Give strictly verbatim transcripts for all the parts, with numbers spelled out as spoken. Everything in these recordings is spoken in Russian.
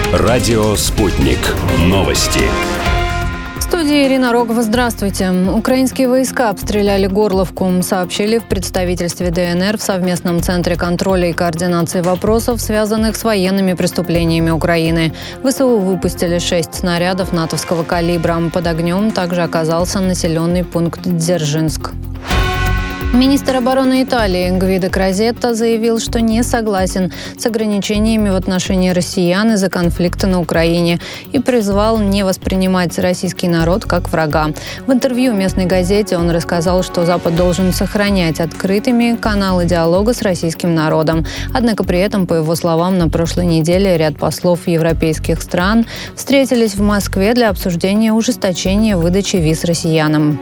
Радио «Спутник». Новости. В студии Ирина Рогова. Здравствуйте. Украинские войска обстреляли Горловку, сообщили в представительстве ДНР в совместном центре контроля и координации вопросов, связанных с военными преступлениями Украины. ВСУ выпустили шесть снарядов натовского калибра. Под огнем также оказался населенный пункт Дзержинск. Министр обороны Италии Гвидо Крозетто заявил, что не согласен с ограничениями в отношении россиян из-за конфликта на Украине и призвал не воспринимать российский народ как врага. В интервью местной газете он рассказал, что Запад должен сохранять открытыми каналы диалога с российским народом. Однако при этом, по его словам, на прошлой неделе ряд послов европейских стран встретились в Москве для обсуждения ужесточения выдачи виз россиянам.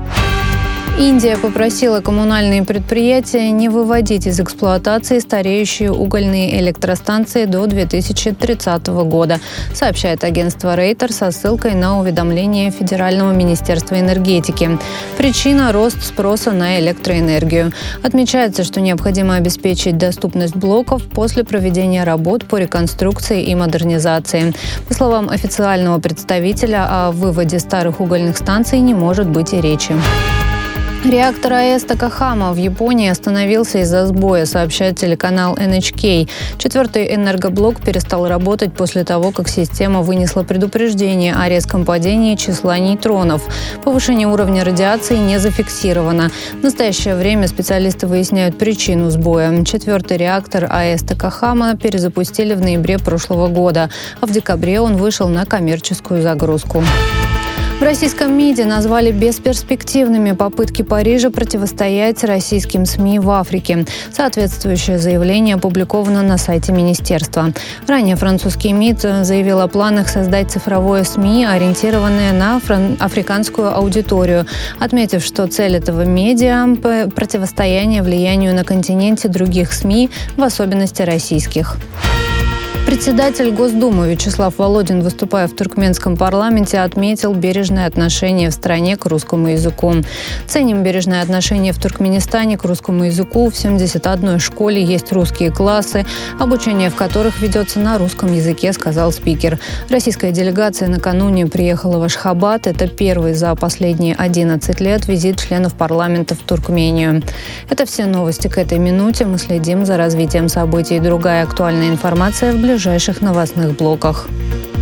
Индия попросила коммунальные предприятия не выводить из эксплуатации стареющие угольные электростанции до две тысячи тридцатого года, сообщает агентство Рейтер со ссылкой на уведомление Федерального министерства энергетики. Причина – рост спроса на электроэнергию. Отмечается, что необходимо обеспечить доступность блоков после проведения работ по реконструкции и модернизации. По словам официального представителя, о выводе старых угольных станций не может быть и речи. Реактор АЭС Такахама в Японии остановился из-за сбоя, сообщает телеканал эн эйч кей. Четвертый энергоблок перестал работать после того, как система вынесла предупреждение о резком падении числа нейтронов. Повышение уровня радиации не зафиксировано. В настоящее время специалисты выясняют причину сбоя. Четвертый реактор АЭС Такахама перезапустили в ноябре прошлого года, а в декабре он вышел на коммерческую загрузку. В российском МИДе назвали бесперспективными попытки Парижа противостоять российским СМИ в Африке. Соответствующее заявление опубликовано на сайте министерства. Ранее французский МИД заявил о планах создать цифровое СМИ, ориентированное на африканскую аудиторию, отметив, что цель этого медиа – противостояние влиянию на континенте других СМИ, в особенности российских. Председатель Госдумы Вячеслав Володин, выступая в туркменском парламенте, отметил бережное отношение в стране к русскому языку. Ценим бережное отношение в Туркменистане к русскому языку. В семидесяти одной школе есть русские классы, обучение в которых ведется на русском языке, сказал спикер. Российская делегация накануне приехала в Ашхабад. Это первый за последние одиннадцать лет визит членов парламента в Туркмению. Это все новости к этой минуте. Мы следим за развитием событий. Другая актуальная информация в ближайших новостных блоках.